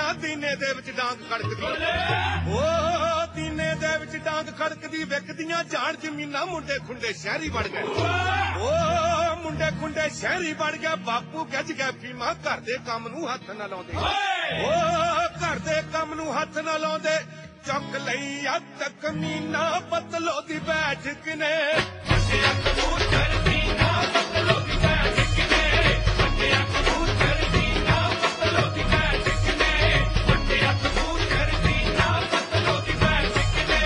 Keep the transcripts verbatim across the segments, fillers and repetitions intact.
ਦੀਨੇ ਦੇ ਵਿੱਚ ਡਾਂਗ ਖੜਕਦੀ ਓ ਦੀਨੇ ਦੇ ਵਿੱਚ ਡਾਂਗ ਖੜਕਦੀ ਵਿਕਦੀਆਂ ਜਾਣ ਜ਼ਮੀਨਾਂ ਮੁੰਡੇ ਖੁੰਡੇ ਸ਼ਹਿਰੀ ਵੜ ਗਏ ਓ ਮੁੰਡੇ ਖੁੰਡੇ ਸ਼ਹਿਰੀ ਵੜ ਗਏ ਬਾਪੂ ਗੱਜ ਗਏ ਫੀਮਾ ਘਰ ਦੇ ਕੰਮ ਨੂੰ ਹੱਥ ਨਾ ਲਾਉਂਦੇ ਓ ਘਰ ਦੇ ਕੰਮ ਨੂੰ ਹੱਥ ਨਾ ਲਾਉਂਦੇ ਚੁੱਕ ਲਈ ਅੱਤ ਕਮੀਨਾ ਪਤਲੋ ਦੀ ਬੈਠਕ ਨੇ ਵੱਡਿਆ ਕਬੂਤਰ ਦੀਨਾ ਪਤਲੋ ਦੀ ਬੈਠਕ ਨੇ ਵੱਡਿਆ ਕਬੂਤਰ ਦੀਨਾ ਪਤਲੋ ਦੀ ਬੈਠਕ ਨੇ ਵੱਡਿਆ ਕਬੂਤਰ ਦੀਨਾ ਪਤਲੋ ਦੀ ਬੈਠਕ ਨੇ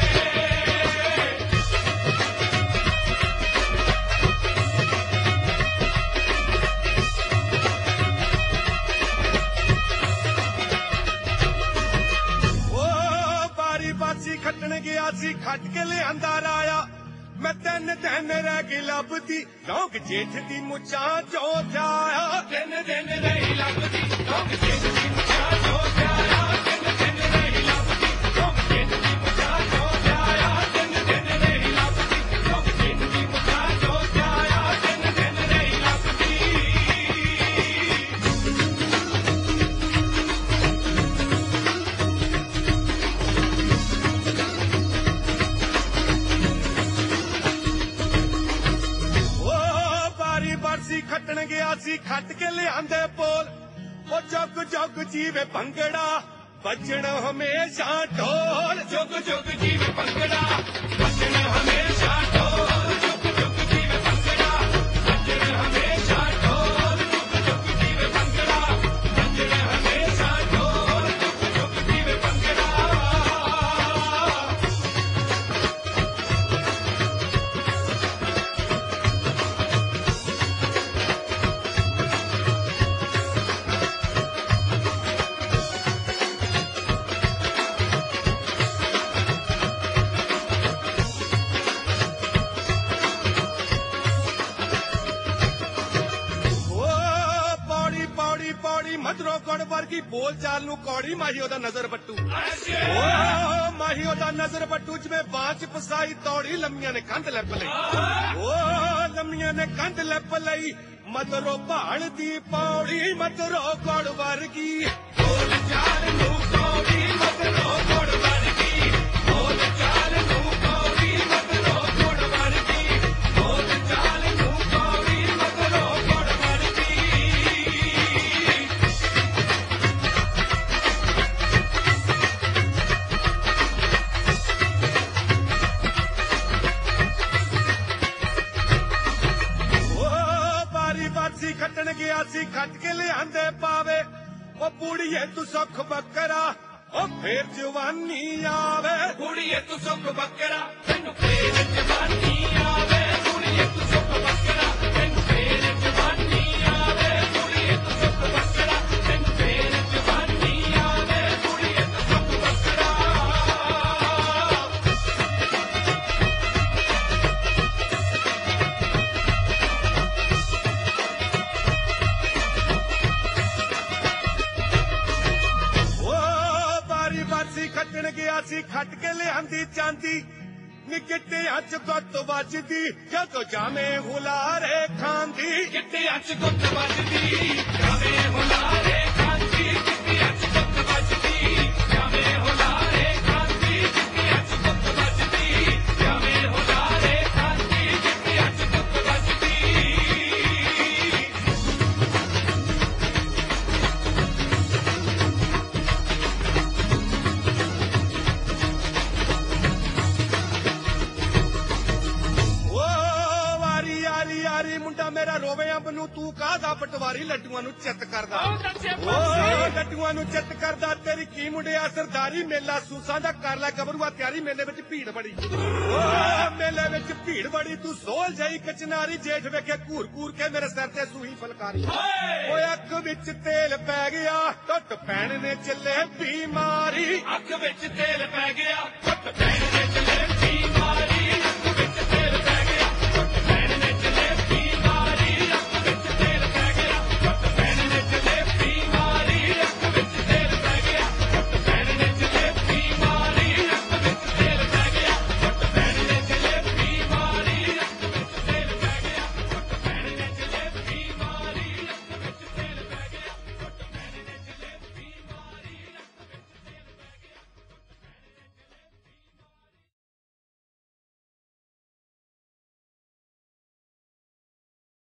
ਬਾਸੀ ਖੱਟਣ ਗਿਆ ਸੀ ਖੱਟ ਕੇ ਲਿਆਂਦਾ ਰਾਇਆ ਮੈਂ ਤਿੰਨ ਦਿਨ ਰਹਿ ਗਈ ਲੱਭਦੀ ਲੋਕ ਜੇਠ ਦੀ ਮੁੱਛਾਂ ਚੋ ਜਾਇਆ ਤਿੰਨ ਦਿਨ ਨਹੀਂ ਲੱਭਦੀ ਲੋਕ ਜੇਠ ਦੀ ਮੁੱਛਾਂ ਚੋ ਜਾਇਆ ਤਿੰਨ ਦਿਨ ਨਹੀਂ ਲੱਭਦੀ ਲੋਕ ਜੇਠ ਦੀ ਮੁੱਛਾਂ ਚੋ ਜਾਇਆ ਤਿੰਨ ਦਿਨ ਨਹੀਂ ਲੱਭਦੀ ਲੋਕ ਜੇਠ ਦੀ ਮੁੱਛਾਂ ਚੋ ਜਾਇਆ ਤਿੰਨ ਦਿਨ ਨਹੀਂ ਲੱਭਦੀ ਸੀ ਖੱਟਣ ਗਿਆ ਸੀ ਖੱਟ ਕੇ ਲਿਆਂਦੇ ਬੋਲ ਉਹ ਜੁਗ ਜੁਗ ਜੀਵੇ ਭੰਗੜਾ ਵੱਜਣ ਹਮੇਸ਼ਾ ਢੋਲ ਜੁਗ ਜੁਗ ਜੀਵੇ ਭੰਗੜਾ ਵੱਜਣ ਹਮੇਸ਼ਾ ਢੋਲ ਜੁਗ ਜੁਗ ਜੀਵੇ ਭੰਗੜਾ ਵੱਜਣ ਹਮੇਸ਼ਾ ਢੋਲ ਜੁਗ ਜੁਗ ਜੀਵੇ ਭੰਗੜਾ ਵੱਜਣ ਹਮੇਸ਼ਾ ਢੋਲ ਜੁਗ ਜੁਗ ਜੀਵੇ ਭੰਗੜਾ ਮਧਰੋ ਗੁੜ ਵਰਗੀ ਬੋਲ ਚਾਲ ਨੂੰ ਕੌੜੀ ਮਾਹੀ ਉਹਦਾ ਨਜ਼ਰ ਬੱਟੂ ਓ ਮਾਹੀ ਉਹਦਾ ਨਜ਼ਰ ਬੱਟੂ ਜਿਵੇਂ ਬਾਂਚ ਪਸਾਈ ਤੌੜੀ ਲੰਮੀਆਂ ਨੇ ਕੰਧ ਲੱਪ ਲਈ ਓ ਲੰਮੀਆਂ ਨੇ ਕੰਧ ਲੱਪ ਲਈ ਮਧਰੋ ਭਾਲ ਦੀ ਪੌੜੀ ਮਧਰੋ ਗੁੜ ਵਰਗੀ ਬੋਲ ਚਾਲ ਨੂੰ ਕੌੜੀ ਮਧਰੋ ਗੁੜ ਵਰਗੀ ਬੋਲ ਚਾਲ ਨੂੰ ਕੌੜੀ ਮਧਰੋ ਗੁੜ ਵਰਗੀ ਬੋਲ ਚਾਲ ਨੂੰ ਕੌੜੀ ਮਧਰੋ ਗੁੜ ਵਰਗੀ ਸੀ ਖੱਟਣ ਗਿਆ ਸੀ ਖੱਟ ਕੇ ਲਿਆਂਦੇ ਪਾਵੇ ਉਹ ਬੁੜੀਏ ਤੂੰ ਸੁੱਖ ਬੱਕਰਾ ਉਹ ਫੇਰ ਜਵਾਨੀ ਆਵੇ ਬੁੜੀਏ ਤੂੰ ਸੁੱਖ ਬੱਕਰਾ ਤੈਨੂੰ ਫੇਰ ਜਵਾਨੀ ਆਵੇ ਬੁੜੀਏ ਤੂੰ ਸੁੱਖ ਬੱਕਰਾ ਤੈਨੂੰ ਫੇਰ ਜਵਾਨੀ ਆਵੇ ਬੁੜੀਏ ਤੂੰ ਸੁੱਖ ਬੱਕਰਾ ਤੈਨੂੰ ਫੇਰ ਜਵਾਨੀ ਆਵੇ ਬੁੜੀਏ ਤੂੰ ਸੁੱਖ ਬੱਕਰਾ ਖੱਟਣ ਗਿਆ ਸੀ ਖੱਟ ਕੇ ਲਿਆਂਦੀ ਚਾਂਦੀ ਨੀ ਗਿੱਟਿਆਂ ਚ ਗੁੱਤ ਵੱਜਦੀ ਜਦੋਂ ਜਾਵੇਂ ਹੁਲਾਰੇ ਖਾਂਦੀ ਗਿੱਟਿਆਂ ਚ ਗੁੱਤ ਵੱਜਦੀ ਜਾਵੇਂ ਹੁਲਾਰੇ ਖਾਂਦੀ ਗਿੱਟਿਆਂ ਚ ਗੁੱਤ ਵੱਜਦੀ ਜਾਵੇਂ ਹੁਲਾਰੇ ਖਾਂਦੀ ਗਿੱਟਿਆਂ ਚ ਗੁੱਤ ਵੱਜਦੀ ਜਾਵੇਂ ਹੁਲਾਰੇ ਖਾਂਦੀ ਗਿੱਟਿਆਂ ਚ ਗੁੱਤ ਵੱਜਦੀ ਮੁੰਡਾ ਮੇਰਾ ਰੋਵੇ ਅੰਬ ਨੂੰ ਤੂੰ ਕਾਹਦਾ ਪਟਵਾਰੀ ਲੱਡੂਆਂ ਨੂੰ ਚਿੱਤ ਕਰਦਾ ਓ ਲੱਡੂਆਂ ਨੂੰ ਚਿੱਤ ਕਰਦਾ ਤੇਰੀ ਕੀ ਮੁੰਡਿਆ ਸਰਦਾਰੀ ਮੇਲਾ ਸੂਸਾਂ ਦਾ ਕਰ ਲੈ ਗਬਰੂਆ ਤਿਆਰੀ ਮੇਲੇ ਵਿੱਚ ਭੀੜ ਬੜੀ ਓ ਮੇਲੇ ਵਿੱਚ ਭੀੜ ਬੜੀ ਤੂੰ ਸੋਲ ਜਾਈ ਕਚਨਾਰੀ ਜੇਠ ਵੇਖੇ ਘੂਰ ਘੂਰ ਕੇ ਮੇਰੇ ਸਿਰ ਤੇ ਸੂਹੀ ਫਲਕਾਰੀ ਓਏ ਅੱਖ ਵਿੱਚ ਤੇਲ ਪੈ ਗਿਆ ਟੁੱਟ ਪੈਣ ਨੇ ਚੱਲੇ ਬਿਮਾਰੀ ਅੱਖ ਵਿੱਚ ਤੇਲ ਪੈ ਗਿਆ